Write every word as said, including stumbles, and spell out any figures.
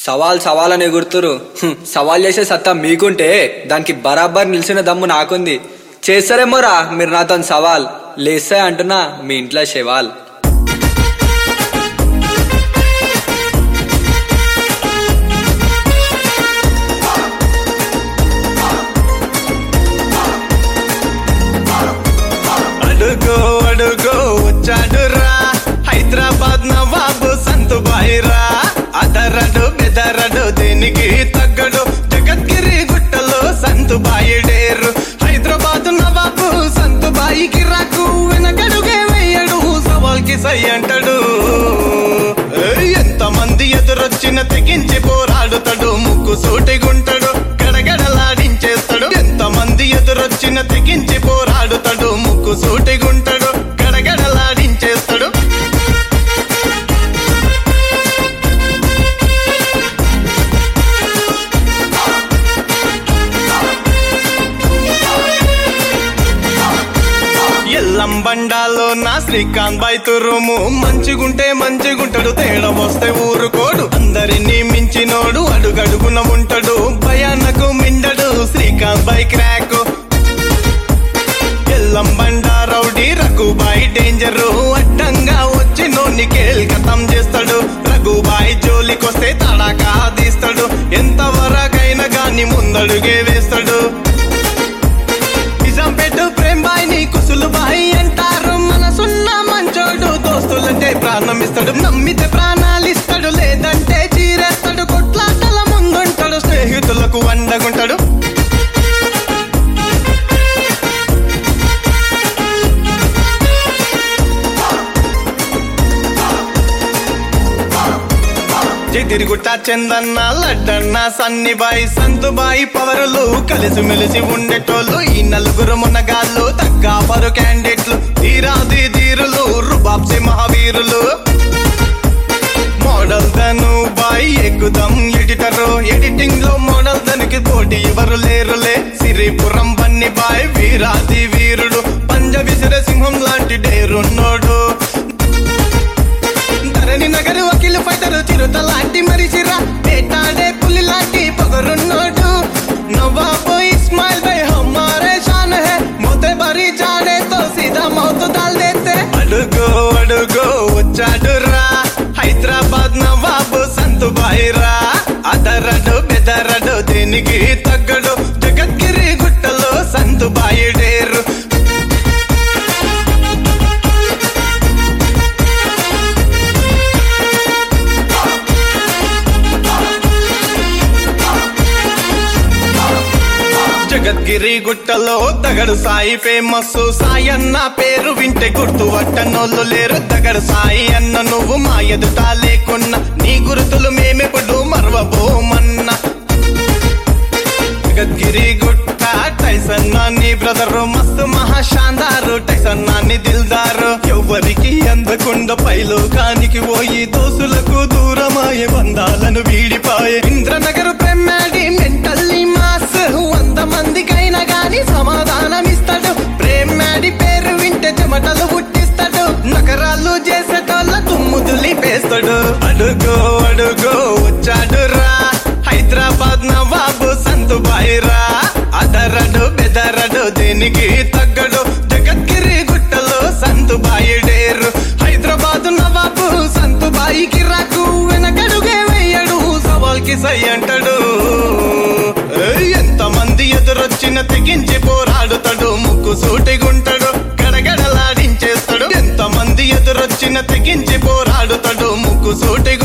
సవాల్ సవాల్ అని ఎగురుతురు. సవాల్ చేసే సత్తా మీకుంటే దానికి బరాబర్ నిలిచిన దమ్ము నాకుంది. చేస్తారేమోరా మీరు నాతో సవాల్. లేస్తాయి అంటున్నా మీ ఇంట్లో శవాల్. అడుగో అడుగో వచ్చాడురా హైదరాబాద్ నవాబు సంతుబాయిరా. అదరడు బెదరడు దేనికి తగ్గడు జగద్గిరి గుట్టలో సంతుబాయి డేరు. హైదరాబాద్ నవాబు సంతుబాయికి రాకు వెనకడుగే వేయడు సవాల్కి సై అంటాడు. ఎంత మంది ఎదురొచ్చిన తెగించి పోరాడుతాడు ముక్కు సూటిగుంటాడు గడగడలాడించేస్తాడు. ఎంత మంది ఎదురొచ్చిన తెగించి పోరాడుతాడు ముక్కు సూటిగుంటాడు గడగడలాడించేస్తాడు. ఎల్లంబండాలో నా శ్రీకాంత్ బాయ్ తురుము మంచిగుంటే మంచిగుంటాడు తేడా వస్తే ఊరుకోడు. అందరినీ మించినోడు అడుగడుగున ఉంటాడు భయానకు మిండడు శ్రీకాంత్ బాయ్ క్రాక్. ఎల్లంబండా రౌడీ రఘుబాయ్ డేంజరు అడ్డంగా వచ్చి నోని కేల్కతం చేస్తాడు. రఘుబాయ్ జోలికొస్తే తడాకా తీస్తాడు ఎంతవరకైనా గాని ముందడుగే వేస్తాడు. నిజాంపేట ప్రేమ్ బాయ్ ని కుసులు బాయ్ అంటారు. మనసున్న మంచోడు దోస్తులంటే ప్రాణం ఇస్తాడు. నమ్మితే ప్రాణాలు ఇస్తాడు లేదంటే చీరేస్తాడు. కొట్లాటల ముందుంటాడు స్నేహితులకు వండగుంటాడు. చిదిరుగుట్ట చందన్న లడ్డన్న సన్నిబాయి సంతుబాయి పవరులు కలిసి మెలిసి ఉండేటోళ్ళు. ఈ నలుగురు మునగాళ్ళు తగ్గాపరు క్యాండిడేట్లు తీరాది ధీరులు రుబాబ్సి మహావీరులు. మోడల్ ధను బాయ్ ఎక్కుదాం ఎడిటరు ఎడిటింగ్ లో మోడల్ ధనికి పోటీ ఎవరు లేరులే. సిరిపురం బన్ని బాయ్ వీరాది వీరుడు పంజ విసిరే సింహం లాంటి డేరున్నోడు. ధరణి నగరు వకీలు ఫైటరు చిరుత లాంటి మరిచిరా వేటాడే పులి లాంటి పొగరున్నోడు. నవాబు ఇస్మాయిల్ భాయ్ హమారే షాన్ హై మోతే బరి జానే తో సీదా మౌత్ దాల్ దేతే. అడుగో అడుగో వచ్చాడురా హైదరాబాద్ నవాబు సంతుబాయిరా. అదరడు బెదరడు దేనికి తగ్గడు జగద్గిరి గుట్టలో సంతుబాయి డేరు. జగద్గిరి గుట్టలో దగడు సాయి ఫేమస్. సాయి అన్న పేరు వింటే గుర్తు పట్టనోళ్ళు లేరు. దగడు సాయి అన్న నువ్వు మా ఎదుట లేకున్నా నీ గుర్తులు మేమెప్పుడు మరవబోమన్నా. జగద్గిరి గుట్ట టైసన్నా నీ బ్రదరు మస్తు మహా షాందారు. టైసన్నా నీ దిల్దారు ఎవ్వరికి అందకుండా పైలోకానికి పోయి దోసులకు దూరమాయే బంధాలను వీడిపాయే. ఇంద్రనగరు ప్రేమాడి మెంటల్లీ మాస్ వంద మందికైనా గాని సమాధానం ఇస్తాడు. ప్రేమాడి పేరు వింటే చెమటలు పుట్టిస్తాడు. నకరాలు చేసేటోళ్ళ తుమ్ము దులిపేస్తాడు. అడుగో అడుగో వచ్చాడురా హైదరాబాద్ నవాబు సంతుబాయిరా. అదరడు బెదరడు దేనికి తగ్గడు జగద్గిరి గుట్టలో సంతుబాయి డేరు. హైదరాబాద్ నవాబు సంతుబాయికి రాకు వెనకడుగే వేయడు సవాల్కి సై అంటాడు. ఎంత మంది ఎదురొచ్చిన తెగించి పోరాడుతాడు ముక్కు సూటిగుంటాడు గడగడలాడించేస్తాడు. ఎంత మంది ఎదురొచ్చిన తెగించి పోరాడుతాడు ముక్కు సూటి